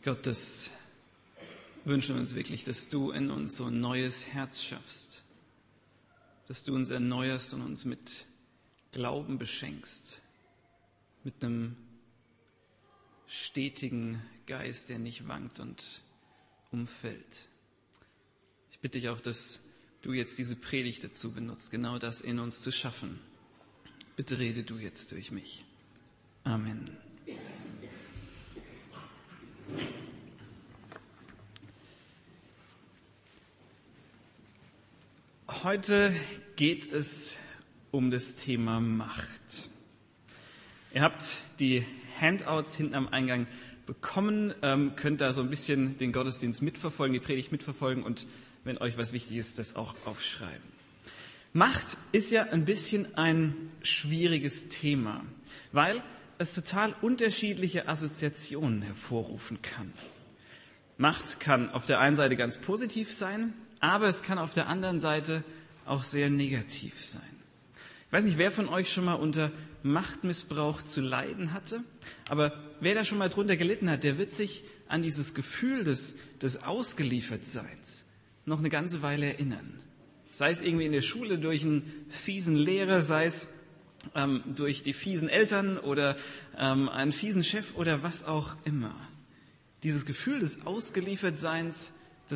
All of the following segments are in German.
Gott, das wünschen wir uns wirklich, dass du in uns so ein neues Herz schaffst, dass du uns erneuerst und uns mit Glauben beschenkst, mit einem stetigen Geist, der nicht wankt und umfällt. Ich bitte dich auch, dass du jetzt diese Predigt dazu benutzt, genau das in uns zu schaffen. Bitte rede du jetzt durch mich. Amen. Heute geht es um das Thema Macht. Ihr habt die Handouts hinten am Eingang bekommen, könnt da so ein bisschen den Gottesdienst mitverfolgen, die Predigt mitverfolgen und wenn euch was wichtig ist, das auch aufschreiben. Macht ist ja ein bisschen ein schwieriges Thema, weil es total unterschiedliche Assoziationen hervorrufen kann. Macht kann auf der einen Seite ganz positiv sein, aber es kann auf der anderen Seite auch sehr negativ sein. Ich weiß nicht, wer von euch schon mal unter Machtmissbrauch zu leiden hatte, aber wer da schon mal drunter gelitten hat, der wird sich an dieses Gefühl des Ausgeliefertseins noch eine ganze Weile erinnern. Sei es irgendwie in der Schule durch einen fiesen Lehrer, sei es durch die fiesen Eltern oder einen fiesen Chef oder was auch immer. Dieses Gefühl des Ausgeliefertseins,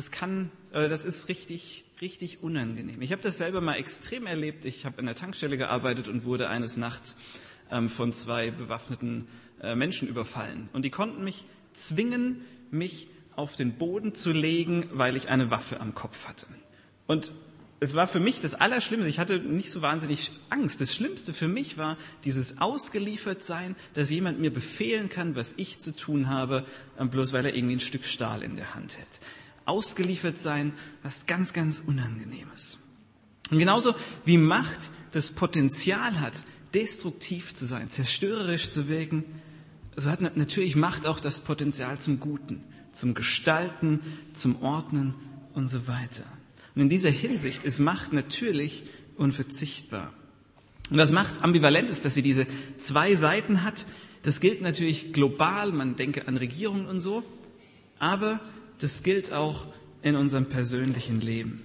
das ist richtig unangenehm. Ich habe das selber mal extrem erlebt. Ich habe in der Tankstelle gearbeitet und wurde eines Nachts von 2 bewaffneten Menschen überfallen. Und die konnten mich zwingen, mich auf den Boden zu legen, weil ich eine Waffe am Kopf hatte. Und es war für mich das Allerschlimmste. Ich hatte nicht so wahnsinnig Angst. Das Schlimmste für mich war dieses Ausgeliefertsein, dass jemand mir befehlen kann, was ich zu tun habe, bloß weil er irgendwie ein Stück Stahl in der Hand hält. Ausgeliefert sein, was ganz, ganz Unangenehmes. Und genauso wie Macht das Potenzial hat, destruktiv zu sein, zerstörerisch zu wirken, so hat natürlich Macht auch das Potenzial zum Guten, zum Gestalten, zum Ordnen und so weiter. Und in dieser Hinsicht ist Macht natürlich unverzichtbar. Und was Macht ambivalent ist, dass sie diese 2 Seiten hat, das gilt natürlich global, man denke an Regierungen und so, aber das gilt auch in unserem persönlichen Leben.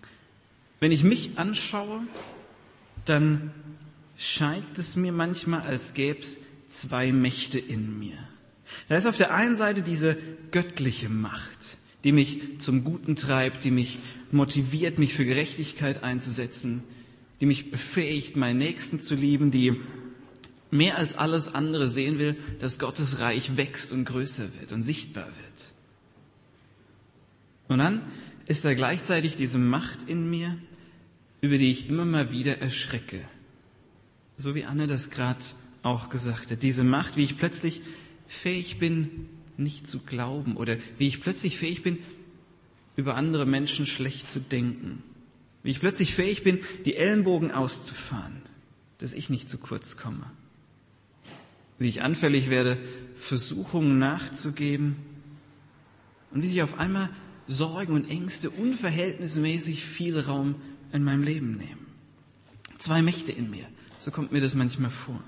Wenn ich mich anschaue, dann scheint es mir manchmal, als gäbe es 2 Mächte in mir. Da ist auf der einen Seite diese göttliche Macht, die mich zum Guten treibt, die mich motiviert, mich für Gerechtigkeit einzusetzen, die mich befähigt, meinen Nächsten zu lieben, die mehr als alles andere sehen will, dass Gottes Reich wächst und größer wird und sichtbar wird. Und dann ist da gleichzeitig diese Macht in mir, über die ich immer mal wieder erschrecke. So wie Anne das gerade auch gesagt hat. Diese Macht, wie ich plötzlich fähig bin, nicht zu glauben oder wie ich plötzlich fähig bin, über andere Menschen schlecht zu denken. Wie ich plötzlich fähig bin, die Ellenbogen auszufahren, dass ich nicht zu kurz komme. Wie ich anfällig werde, Versuchungen nachzugeben und wie sich auf einmal Sorgen und Ängste unverhältnismäßig viel Raum in meinem Leben nehmen. 2 Mächte in mir, so kommt mir das manchmal vor.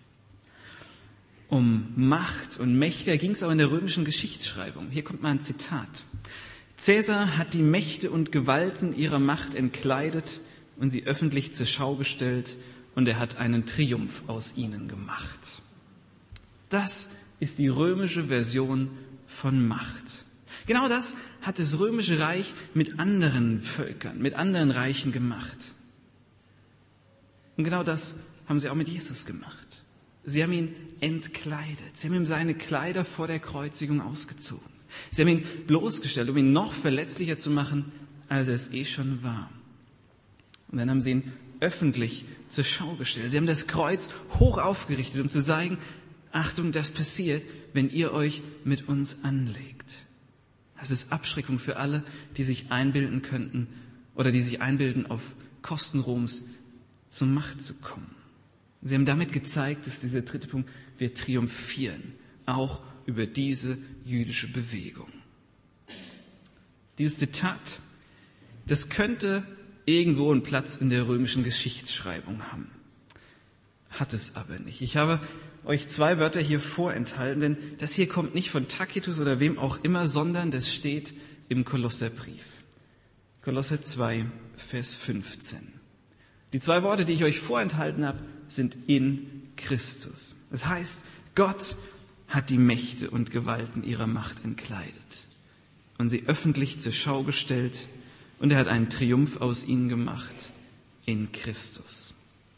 Um Macht und Mächte ging es auch in der römischen Geschichtsschreibung. Hier kommt mal ein Zitat. Cäsar hat die Mächte und Gewalten ihrer Macht entkleidet und sie öffentlich zur Schau gestellt und er hat einen Triumph aus ihnen gemacht. Das ist die römische Version von Macht. Genau das hat das Römische Reich mit anderen Völkern, mit anderen Reichen gemacht. Und genau das haben sie auch mit Jesus gemacht. Sie haben ihn entkleidet. Sie haben ihm seine Kleider vor der Kreuzigung ausgezogen. Sie haben ihn bloßgestellt, um ihn noch verletzlicher zu machen, als er es schon war. Und dann haben sie ihn öffentlich zur Schau gestellt. Sie haben das Kreuz hoch aufgerichtet, um zu sagen, Achtung, das passiert, wenn ihr euch mit uns anlegt. Das ist Abschreckung für alle, die sich einbilden könnten oder die sich einbilden, auf Kosten Roms zur Macht zu kommen. Sie haben damit gezeigt, dass dieser 3. Punkt, wir triumphieren, auch über diese jüdische Bewegung. Dieses Zitat, das könnte irgendwo einen Platz in der römischen Geschichtsschreibung haben. Hat es aber nicht. Ich habe euch 2 Wörter hier vorenthalten, denn das hier kommt nicht von Tacitus oder wem auch immer, sondern das steht im Kolosserbrief. Kolosser 2, Vers 15. Die 2 Worte, die ich euch vorenthalten habe, sind in Christus. Das heißt, Gott hat die Mächte und Gewalten ihrer Macht entkleidet und sie öffentlich zur Schau gestellt, und er hat einen Triumph aus ihnen gemacht in Christus.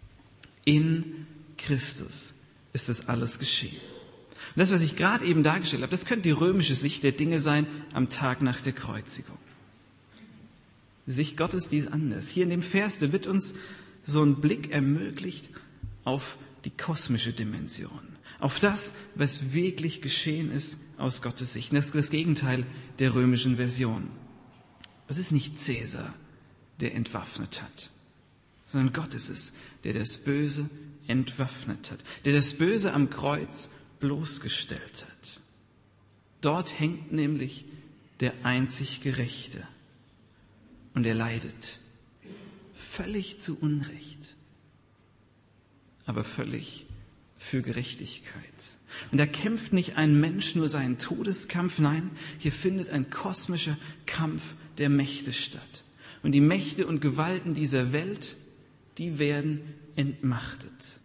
In Christus ist das alles geschehen. Und das, was ich gerade eben dargestellt habe, das könnte die römische Sicht der Dinge sein am Tag nach der Kreuzigung. Die Sicht Gottes, die ist anders. Hier in dem Vers, da wird uns so ein Blick ermöglicht auf die kosmische Dimension, auf das, was wirklich geschehen ist aus Gottes Sicht. Das ist das Gegenteil der römischen Version. Es ist nicht Cäsar, der entwaffnet hat, sondern Gott ist es, der das Böse entwaffnet hat, der das Böse am Kreuz bloßgestellt hat. Dort hängt nämlich der einzig Gerechte und er leidet völlig zu Unrecht, aber völlig für Gerechtigkeit. Und da kämpft nicht ein Mensch nur seinen Todeskampf, nein, hier findet ein kosmischer Kampf der Mächte statt. Und die Mächte und Gewalten dieser Welt, die werden entmachtet.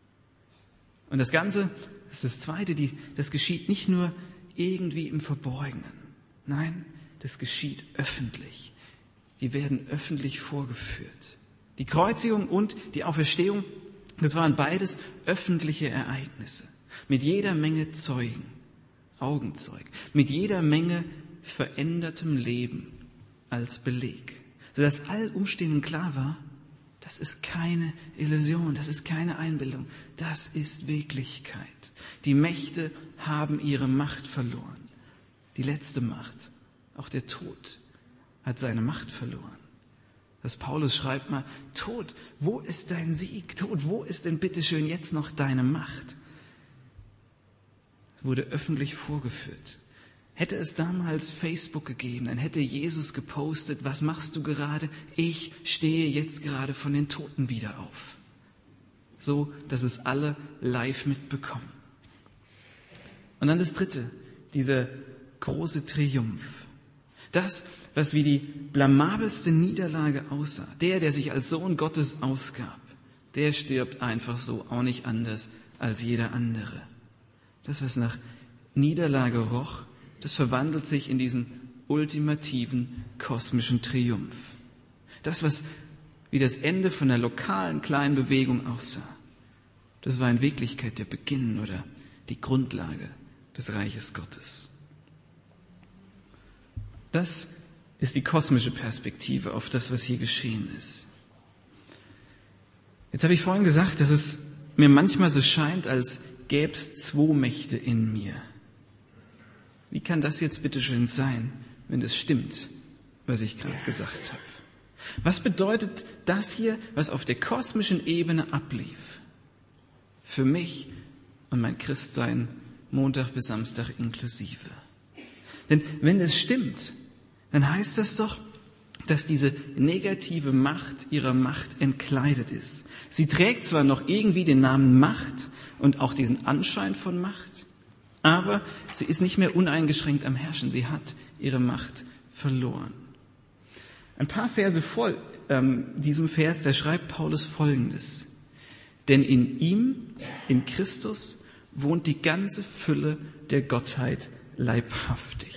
Und das Ganze, das ist das Zweite, das geschieht nicht nur irgendwie im Verborgenen. Nein, das geschieht öffentlich. Die werden öffentlich vorgeführt. Die Kreuzigung und die Auferstehung, das waren beides öffentliche Ereignisse. Mit jeder Menge Zeugen, Augenzeugen, mit jeder Menge verändertem Leben als Beleg. Sodass all Umstehenden klar war, das ist keine Illusion, das ist keine Einbildung, das ist Wirklichkeit. Die Mächte haben ihre Macht verloren. Die letzte Macht, auch der Tod, hat seine Macht verloren. Das Paulus schreibt mal, Tod, wo ist dein Sieg? Tod, wo ist denn bitteschön jetzt noch deine Macht? Wurde öffentlich vorgeführt. Hätte es damals Facebook gegeben, dann hätte Jesus gepostet, was machst du gerade? Ich stehe jetzt gerade von den Toten wieder auf. So, dass es alle live mitbekommen. Und dann das Dritte, dieser große Triumph. Das, was wie die blamabelste Niederlage aussah, der sich als Sohn Gottes ausgab, der stirbt einfach so, auch nicht anders als jeder andere. Das, was nach Niederlage roch, das verwandelt sich in diesen ultimativen kosmischen Triumph. Das, was wie das Ende von einer lokalen kleinen Bewegung aussah, das war in Wirklichkeit der Beginn oder die Grundlage des Reiches Gottes. Das ist die kosmische Perspektive auf das, was hier geschehen ist. Jetzt habe ich vorhin gesagt, dass es mir manchmal so scheint, als gäbe es 2 Mächte in mir. Wie kann das jetzt bitte schön sein, wenn das stimmt, was ich gerade gesagt habe? Was bedeutet das hier, was auf der kosmischen Ebene ablief? Für mich und mein Christsein Montag bis Samstag inklusive. Denn wenn das stimmt, dann heißt das doch, dass diese negative Macht ihrer Macht entkleidet ist. Sie trägt zwar noch irgendwie den Namen Macht und auch diesen Anschein von Macht, aber sie ist nicht mehr uneingeschränkt am Herrschen. Sie hat ihre Macht verloren. Ein paar Verse vor diesem Vers, da schreibt Paulus Folgendes. Denn in ihm, in Christus, wohnt die ganze Fülle der Gottheit leibhaftig.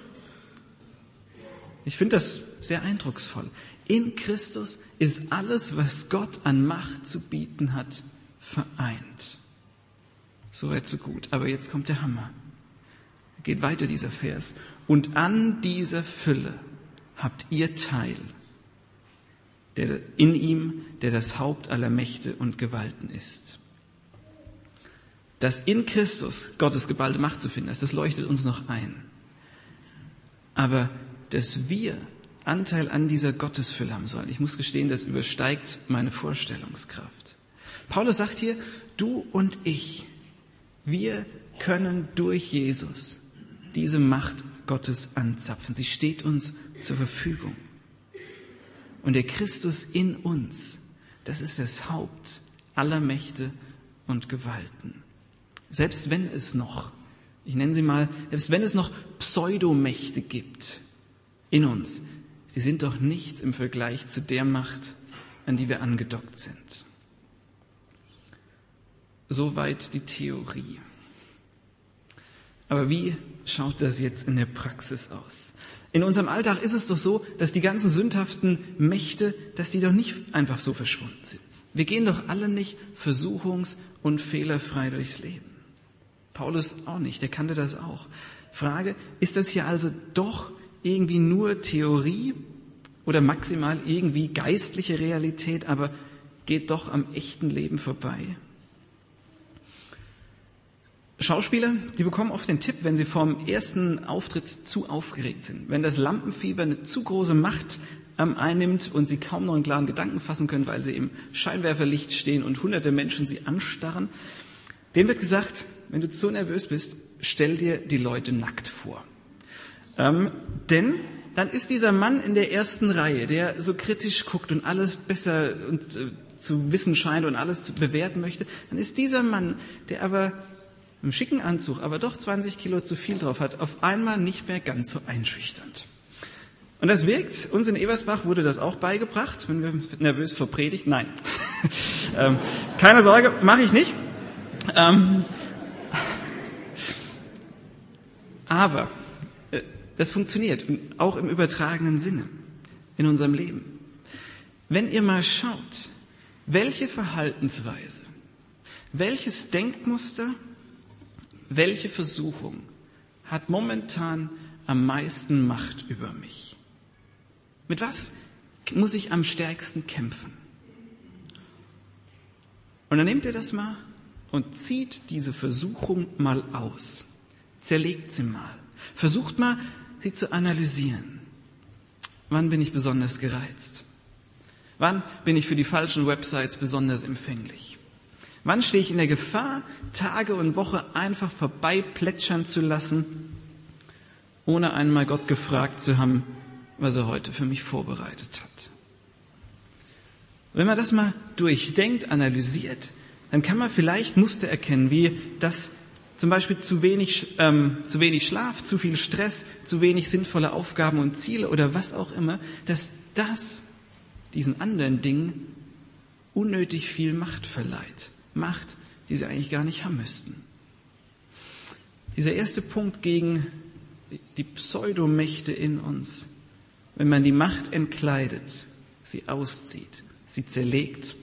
Ich finde das sehr eindrucksvoll. In Christus ist alles, was Gott an Macht zu bieten hat, vereint. So weit, so gut. Aber jetzt kommt der Hammer. Geht weiter dieser Vers. Und an dieser Fülle habt ihr Teil, der in ihm, der das Haupt aller Mächte und Gewalten ist. Dass in Christus Gottes geballte Macht zu finden ist, das leuchtet uns noch ein. Aber dass wir Anteil an dieser Gottesfülle haben sollen, ich muss gestehen, das übersteigt meine Vorstellungskraft. Paulus sagt hier, du und ich, wir können durch Jesus diese Macht Gottes anzapfen. Sie steht uns zur Verfügung. Und der Christus in uns, das ist das Haupt aller Mächte und Gewalten. selbst wenn es noch, ich nenne sie mal, selbst wenn es noch Pseudomächte gibt in uns, sie sind doch nichts im Vergleich zu der Macht, an die wir angedockt sind. Soweit die Theorie. Aber wie schaut das jetzt in der Praxis aus? In unserem Alltag ist es doch so, dass die ganzen sündhaften Mächte, dass die doch nicht einfach so verschwunden sind. Wir gehen doch alle nicht versuchungs- und fehlerfrei durchs Leben. Paulus auch nicht, der kannte das auch. Frage, ist das hier also doch irgendwie nur Theorie oder maximal irgendwie geistliche Realität, aber geht doch am echten Leben vorbei? Schauspieler, die bekommen oft den Tipp, wenn sie vorm ersten Auftritt zu aufgeregt sind. Wenn das Lampenfieber eine zu große Macht einnimmt und sie kaum noch einen klaren Gedanken fassen können, weil sie im Scheinwerferlicht stehen und hunderte Menschen sie anstarren. Denen wird gesagt, wenn du zu nervös bist, stell dir die Leute nackt vor. Denn dann ist dieser Mann in der ersten Reihe, der so kritisch guckt und alles besser und zu wissen scheint und alles bewerten möchte, dann ist dieser Mann, der aber im schicken Anzug, aber doch 20 Kilo zu viel drauf hat, auf einmal nicht mehr ganz so einschüchternd. Und das wirkt. Uns in Ebersbach wurde das auch beigebracht, wenn wir nervös vor Predigt. Nein, keine Sorge, mache ich nicht. Aber das funktioniert, auch im übertragenen Sinne, in unserem Leben. Wenn ihr mal schaut, welche Verhaltensweise, welches Denkmuster, welche Versuchung hat momentan am meisten Macht über mich? Mit was muss ich am stärksten kämpfen? Und dann nehmt ihr das mal und zieht diese Versuchung mal aus. Zerlegt sie mal. Versucht mal, sie zu analysieren. Wann bin ich besonders gereizt? Wann bin ich für die falschen Websites besonders empfänglich? Wann stehe ich in der Gefahr, Tage und Wochen einfach vorbeiplätschern zu lassen, ohne einmal Gott gefragt zu haben, was er heute für mich vorbereitet hat? Wenn man das mal durchdenkt, analysiert, dann kann man vielleicht Muster erkennen, wie das zum Beispiel zu wenig Schlaf, zu viel Stress, zu wenig sinnvolle Aufgaben und Ziele oder was auch immer, dass das diesen anderen Dingen unnötig viel Macht verleiht. Macht, die sie eigentlich gar nicht haben müssten. Dieser erste Punkt gegen die Pseudomächte in uns, wenn man die Macht entkleidet, sie auszieht, sie zerlegt,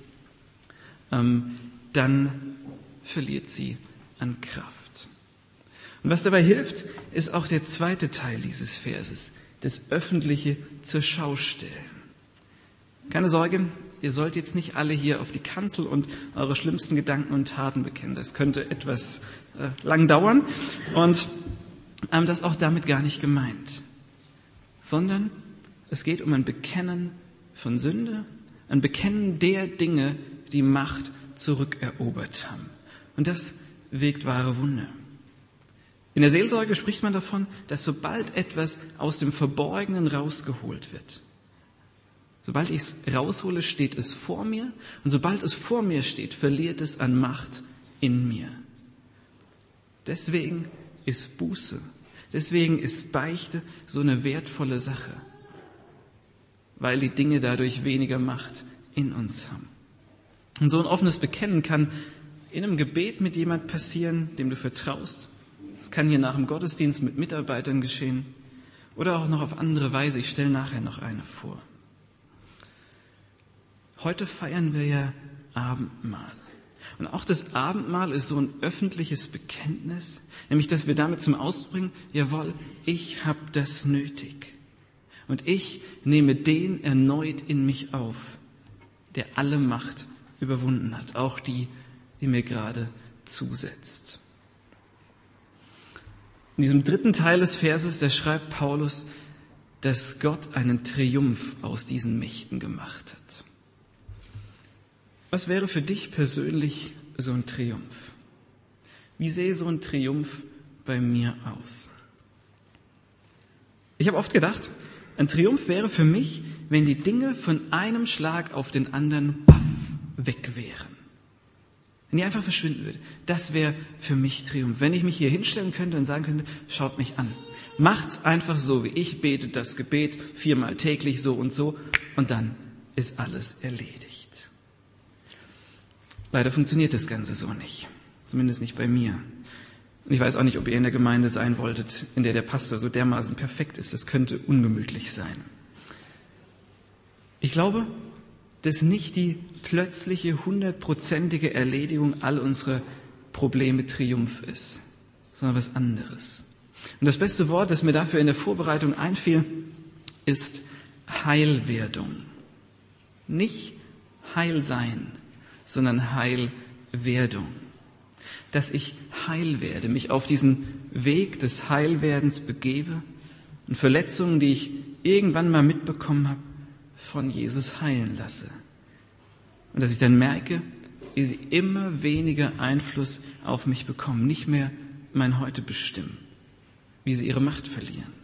dann verliert sie an Kraft. Und was dabei hilft, ist auch der zweite Teil dieses Verses, das Öffentliche zur Schau stellen. Keine Sorge, ihr sollt jetzt nicht alle hier auf die Kanzel und eure schlimmsten Gedanken und Taten bekennen. Das könnte etwas lang dauern und das ist auch damit gar nicht gemeint. Sondern es geht um ein Bekennen von Sünde, ein Bekennen der Dinge, die Macht zurückerobert haben. Und das wirkt wahre Wunder. In der Seelsorge spricht man davon, dass sobald etwas aus dem Verborgenen rausgeholt wird, sobald ich es raushole, steht es vor mir. Und sobald es vor mir steht, verliert es an Macht in mir. Deswegen ist Buße, deswegen ist Beichte so eine wertvolle Sache. Weil die Dinge dadurch weniger Macht in uns haben. Und so ein offenes Bekennen kann in einem Gebet mit jemand passieren, dem du vertraust. Es kann hier nach dem Gottesdienst mit Mitarbeitern geschehen. Oder auch noch auf andere Weise. Ich stelle nachher noch eine vor. Heute feiern wir ja Abendmahl. Und auch das Abendmahl ist so ein öffentliches Bekenntnis, nämlich, dass wir damit zum Ausdruck bringen, jawohl, ich habe das nötig. Und ich nehme den erneut in mich auf, der alle Macht überwunden hat, auch die mir gerade zusetzt. In diesem dritten Teil des Verses, da schreibt Paulus, dass Gott einen Triumph aus diesen Mächten gemacht hat. Was wäre für dich persönlich so ein Triumph? Wie sähe so ein Triumph bei mir aus? Ich habe oft gedacht, ein Triumph wäre für mich, wenn die Dinge von einem Schlag auf den anderen weg wären. Wenn die einfach verschwinden würde, das wäre für mich Triumph. Wenn ich mich hier hinstellen könnte und sagen könnte, schaut mich an. Macht's einfach so, wie ich bete, das Gebet 4-mal täglich so, und dann ist alles erledigt. Leider funktioniert das Ganze so nicht. Zumindest nicht bei mir. Und ich weiß auch nicht, ob ihr in der Gemeinde sein wolltet, in der der Pastor so dermaßen perfekt ist. Das könnte ungemütlich sein. Ich glaube, dass nicht die plötzliche, 100%ige Erledigung all unserer Probleme Triumph ist, sondern was anderes. Und das beste Wort, das mir dafür in der Vorbereitung einfiel, ist Heilwerdung. Nicht Heilsein, sondern Heilwerdung. Dass ich heil werde, mich auf diesen Weg des Heilwerdens begebe und Verletzungen, die ich irgendwann mal mitbekommen habe, von Jesus heilen lasse. Und dass ich dann merke, wie sie immer weniger Einfluss auf mich bekommen, nicht mehr mein Heute bestimmen, wie sie ihre Macht verlieren.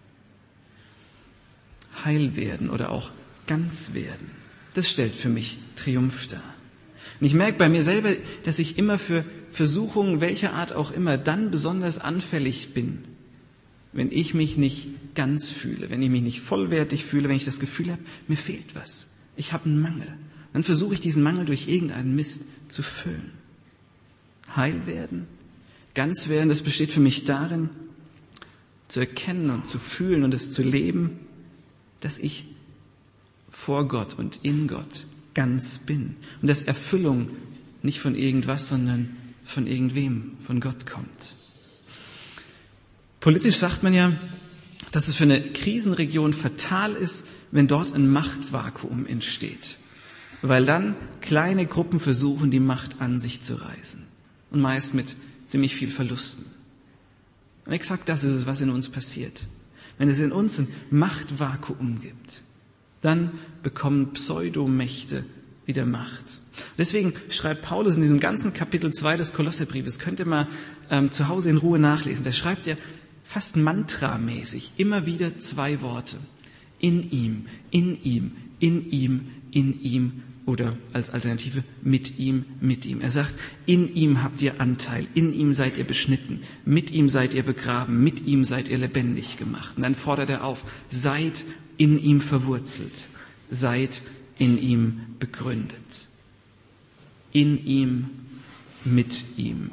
Heil werden oder auch ganz werden, das stellt für mich Triumph dar. Und ich merke bei mir selber, dass ich immer für Versuchungen, welcher Art auch immer, dann besonders anfällig bin, wenn ich mich nicht ganz fühle, wenn ich mich nicht vollwertig fühle, wenn ich das Gefühl habe, mir fehlt was, ich habe einen Mangel. Dann versuche ich diesen Mangel durch irgendeinen Mist zu füllen. Heil werden, ganz werden, das besteht für mich darin, zu erkennen und zu fühlen und es zu leben, dass ich vor Gott und in Gott ganz bin. Und dass Erfüllung nicht von irgendwas, sondern von irgendwem, von Gott kommt. Politisch sagt man ja, dass es für eine Krisenregion fatal ist, wenn dort ein Machtvakuum entsteht. Weil dann kleine Gruppen versuchen, die Macht an sich zu reißen. Und meist mit ziemlich viel Verlusten. Und exakt das ist es, was in uns passiert. Wenn es in uns ein Machtvakuum gibt, dann bekommen Pseudomächte wieder Macht. Deswegen schreibt Paulus in diesem ganzen Kapitel 2 des Kolosserbriefes, könnt ihr mal zu Hause in Ruhe nachlesen, da schreibt er fast mantramäßig immer wieder 2 Worte. In ihm, in ihm, in ihm, in ihm oder als Alternative mit ihm, mit ihm. Er sagt, in ihm habt ihr Anteil, in ihm seid ihr beschnitten, mit ihm seid ihr begraben, mit ihm seid ihr lebendig gemacht. Und dann fordert er auf, seid in ihm verwurzelt, seid in ihm begründet. In ihm, mit ihm.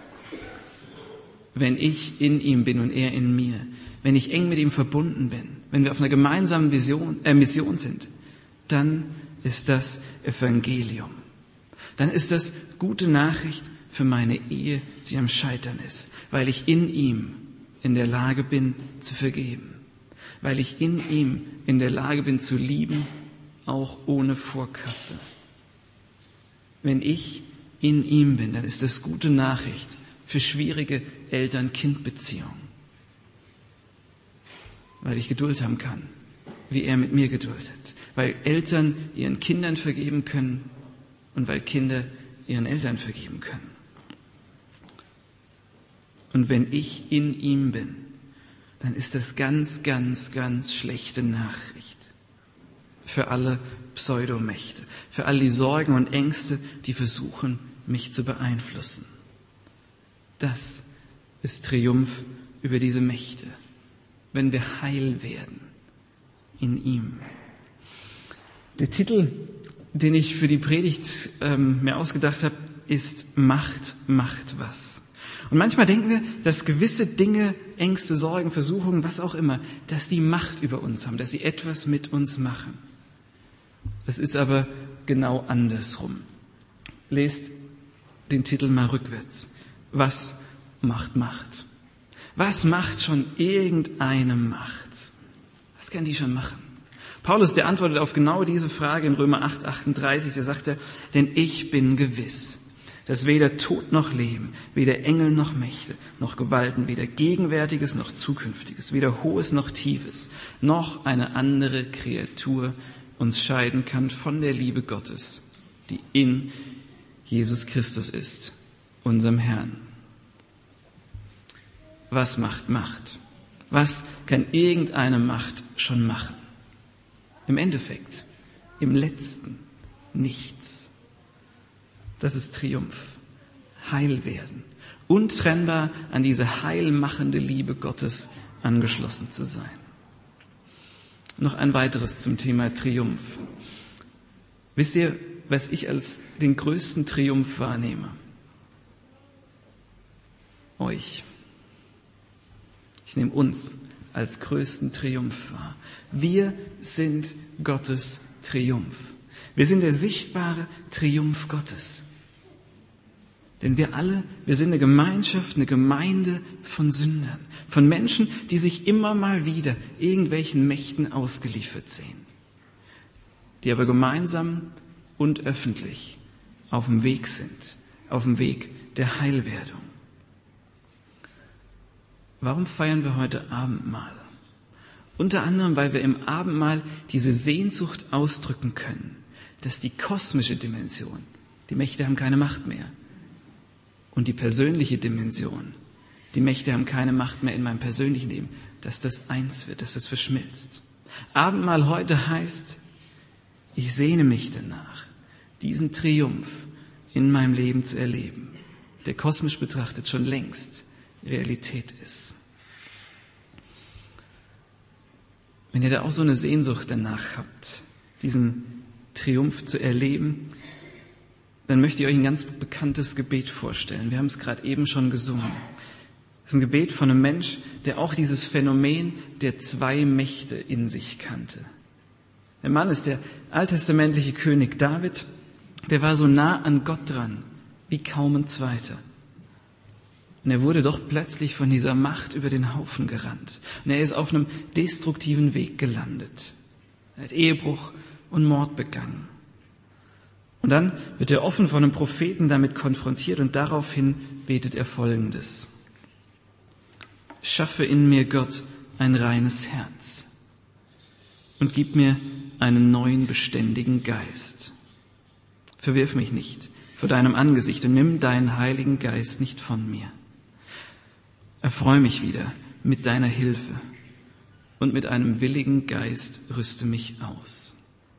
Wenn ich in ihm bin und er in mir, wenn ich eng mit ihm verbunden bin, wenn wir auf einer gemeinsamen Mission sind, dann ist das Evangelium. Dann ist das gute Nachricht für meine Ehe, die am Scheitern ist, weil ich in ihm in der Lage bin zu vergeben, weil ich in ihm in der Lage bin zu lieben, auch ohne Vorkasse. Wenn ich in ihm bin, dann ist das gute Nachricht für schwierige Eltern-Kind-Beziehungen, weil ich Geduld haben kann, wie er mit mir Geduld hat, weil Eltern ihren Kindern vergeben können und weil Kinder ihren Eltern vergeben können. Und wenn ich in ihm bin, dann ist das ganz, ganz, ganz schlechte Nachricht für alle Pseudomächte, für all die Sorgen und Ängste, die versuchen, mich zu beeinflussen. Das ist Triumph über diese Mächte, wenn wir heil werden in ihm. Der Titel, den ich für die Predigt mir ausgedacht habe, ist Macht macht was. Und manchmal denken wir, dass gewisse Dinge, Ängste, Sorgen, Versuchungen, was auch immer, dass die Macht über uns haben, dass sie etwas mit uns machen. Es ist aber genau andersrum. Lest den Titel mal rückwärts. Was macht Macht? Was macht schon irgendeine Macht? Was kann die schon machen? Paulus, der antwortet auf genau diese Frage in Römer 8,38, der sagte, denn ich bin gewiss, dass weder Tod noch Leben, weder Engel noch Mächte, noch Gewalten, weder Gegenwärtiges noch Zukünftiges, weder Hohes noch Tiefes, noch eine andere Kreatur uns scheiden kann von der Liebe Gottes, die in Jesus Christus ist, unserem Herrn. Was macht Macht? Was kann irgendeine Macht schon machen? Im Endeffekt, im Letzten, nichts. Das ist Triumph. heil werden, untrennbar an diese heilmachende Liebe Gottes angeschlossen zu sein. Noch ein weiteres zum Thema Triumph. Wisst ihr, was ich als den größten Triumph wahrnehme? Euch. Ich nehme uns als größten Triumph wahr. Wir sind Gottes Triumph. Wir sind der sichtbare Triumph Gottes. Denn wir sind eine Gemeinschaft, eine Gemeinde von Sündern, von Menschen, die sich immer mal wieder irgendwelchen Mächten ausgeliefert sehen, die aber gemeinsam und öffentlich auf dem Weg sind, auf dem Weg der Heilwerdung. Warum feiern wir heute Abendmahl? Unter anderem, weil wir im Abendmahl diese Sehnsucht ausdrücken können, dass die kosmische Dimension, die Mächte haben keine Macht mehr, und die persönliche Dimension, die Mächte haben keine Macht mehr in meinem persönlichen Leben, dass das eins wird, dass das verschmilzt. Abendmahl heute heißt, ich sehne mich danach, diesen Triumph in meinem Leben zu erleben, der kosmisch betrachtet schon längst Realität ist. Wenn ihr da auch so eine Sehnsucht danach habt, diesen Triumph zu erleben, dann möchte ich euch ein ganz bekanntes Gebet vorstellen. Wir haben es gerade eben schon gesungen. Das ist ein Gebet von einem Mensch, der auch dieses Phänomen der zwei Mächte in sich kannte. Der Mann ist der alttestamentliche König David, der war so nah an Gott dran, wie kaum ein zweiter. Und er wurde doch plötzlich von dieser Macht über den Haufen gerannt. Und er ist auf einem destruktiven Weg gelandet. Er hat Ehebruch und Mord begangen. Und dann wird er offen von einem Propheten damit konfrontiert und daraufhin betet er Folgendes. Schaffe in mir, Gott, ein reines Herz und gib mir einen neuen, beständigen Geist. Verwirf mich nicht vor deinem Angesicht und nimm deinen Heiligen Geist nicht von mir. Erfreue mich wieder mit deiner Hilfe und mit einem willigen Geist rüste mich aus.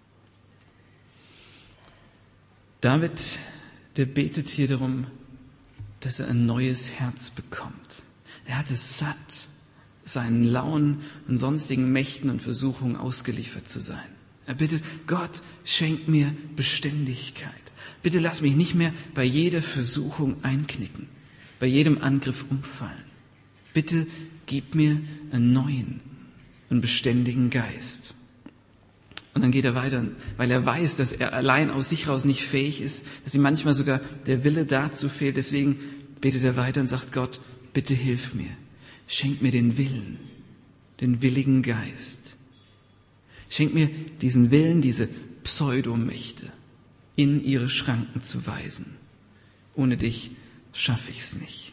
David, der betet hier darum, dass er ein neues Herz bekommt. Er hat es satt, seinen Launen und sonstigen Mächten und Versuchungen ausgeliefert zu sein. Er bittet, Gott, schenk mir Beständigkeit. Bitte lass mich nicht mehr bei jeder Versuchung einknicken, bei jedem Angriff umfallen. Bitte gib mir einen neuen und beständigen Geist. Und dann geht er weiter, weil er weiß, dass er allein aus sich raus nicht fähig ist, dass ihm manchmal sogar der Wille dazu fehlt. Deswegen betet er weiter und sagt, Gott, bitte hilf mir. Schenk mir den Willen, den willigen Geist. Schenk mir diesen Willen, diese Pseudomächte in ihre Schranken zu weisen. Ohne dich schaffe ich es nicht.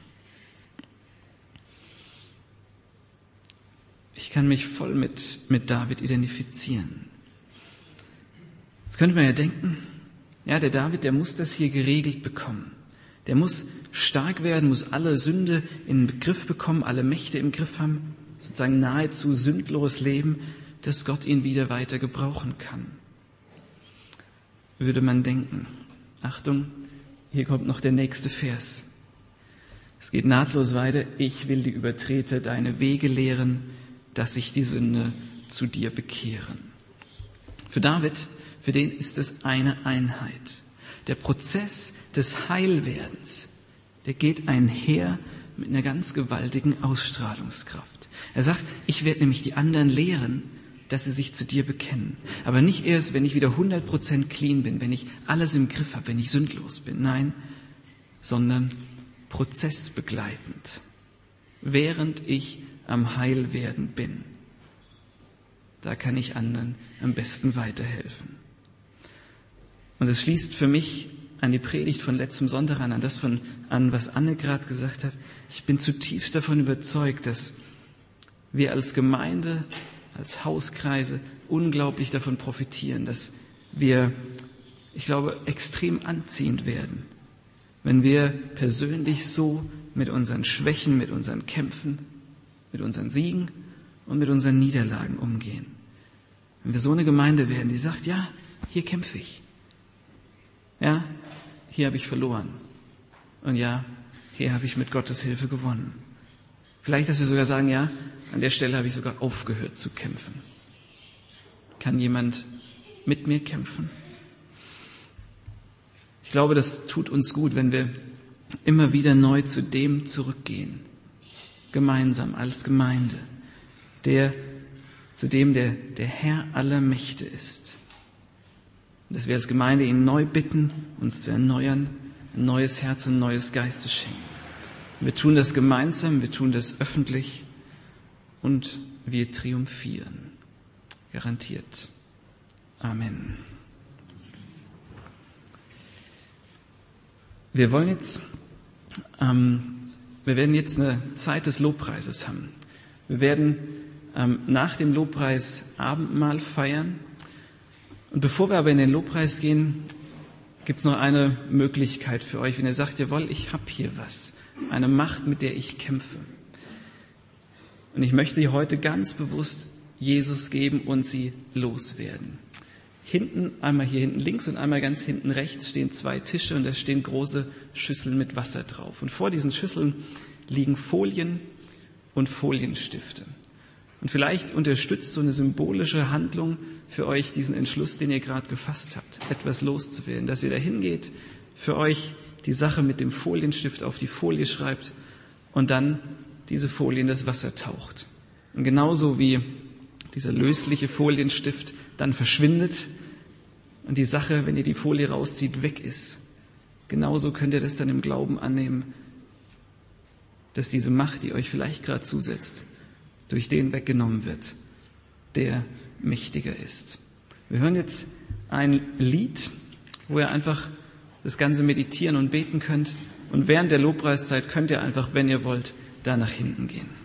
Ich kann mich voll mit David identifizieren. Jetzt könnte man ja denken, ja, der David, der muss das hier geregelt bekommen. Der muss stark werden, muss alle Sünde in den Griff bekommen, alle Mächte im Griff haben, sozusagen nahezu sündlos leben, dass Gott ihn wieder weiter gebrauchen kann. Würde man denken. Achtung, hier kommt noch der nächste Vers. Es geht nahtlos weiter. Ich will die Übertreter deine Wege lehren, dass sich die Sünde zu dir bekehren. Für David, für den ist es eine Einheit. Der Prozess des Heilwerdens, der geht einher mit einer ganz gewaltigen Ausstrahlungskraft. Er sagt, ich werde nämlich die anderen lehren, dass sie sich zu dir bekennen. Aber nicht erst, wenn ich wieder 100% clean bin, wenn ich alles im Griff habe, wenn ich sündlos bin. Nein, sondern prozessbegleitend. Während ich am Heilwerden bin. Da kann ich anderen am besten weiterhelfen. Und es schließt für mich an die Predigt von letztem Sonntag an das an, was Anne gerade gesagt hat. Ich bin zutiefst davon überzeugt, dass wir als Gemeinde, als Hauskreise unglaublich davon profitieren, dass wir, ich glaube, extrem anziehend werden, wenn wir persönlich so mit unseren Schwächen, mit unseren Kämpfen, mit unseren Siegen und mit unseren Niederlagen umgehen. Wenn wir so eine Gemeinde werden, die sagt, ja, hier kämpfe ich. Ja, hier habe ich verloren. Und ja, hier habe ich mit Gottes Hilfe gewonnen. Vielleicht, dass wir sogar sagen, ja, an der Stelle habe ich sogar aufgehört zu kämpfen. Kann jemand mit mir kämpfen? Ich glaube, das tut uns gut, wenn wir immer wieder neu zu dem zurückgehen. Gemeinsam, als Gemeinde. Zu dem der Herr aller Mächte ist. Und dass wir als Gemeinde ihn neu bitten, uns zu erneuern, ein neues Herz und ein neues Geist zu schenken. Wir tun das gemeinsam, wir tun das öffentlich und wir triumphieren. Garantiert. Amen. Wir werden jetzt eine Zeit des Lobpreises haben. Wir werden nach dem Lobpreis Abendmahl feiern. Und bevor wir aber in den Lobpreis gehen, gibt es noch eine Möglichkeit für euch. Wenn ihr sagt, jawohl, ich habe hier was, eine Macht, mit der ich kämpfe. Und ich möchte dir heute ganz bewusst Jesus geben und sie loswerden. Einmal hier hinten links und einmal ganz hinten rechts stehen 2 Tische und da stehen große Schüsseln mit Wasser drauf. Und vor diesen Schüsseln liegen Folien und Folienstifte. Und vielleicht unterstützt so eine symbolische Handlung für euch diesen Entschluss, den ihr gerade gefasst habt, etwas loszuwerden, dass ihr dahin geht, für euch die Sache mit dem Folienstift auf die Folie schreibt und dann diese Folie in das Wasser taucht. Und genauso wie dieser lösliche Folienstift dann verschwindet und die Sache, wenn ihr die Folie rauszieht, weg ist, genauso könnt ihr das dann im Glauben annehmen, dass diese Macht, die euch vielleicht gerade zusetzt, durch den weggenommen wird, der mächtiger ist. Wir hören jetzt ein Lied, wo ihr einfach das Ganze meditieren und beten könnt. Und während der Lobpreiszeit könnt ihr einfach, wenn ihr wollt, da nach hinten gehen.